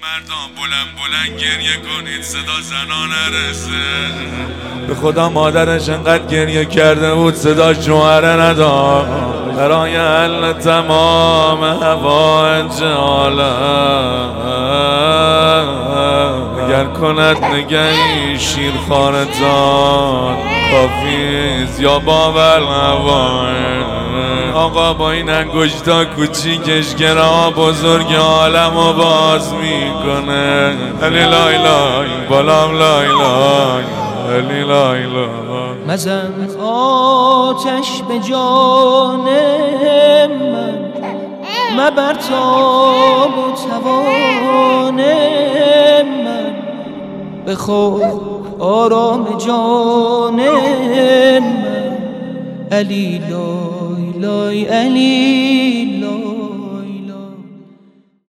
مردان بلند بلند گریه کنید صدا زنان نرسه. به خدا مادرش انقدر گریه کرده بود صدا شوهره نداشت. برای حل تمام حوائج عالم اگر کند نگهی شیرخوارتان کافیست یا باور نباید. آقا با این انگشتا کوچیکش گرا بزرگ عالمو باز میکنه. علی لای لای بالام لای لای علی لای لای. مزن آتش به جان من مبر تاب و توان من. بخور آرام جان من علی لای لای علی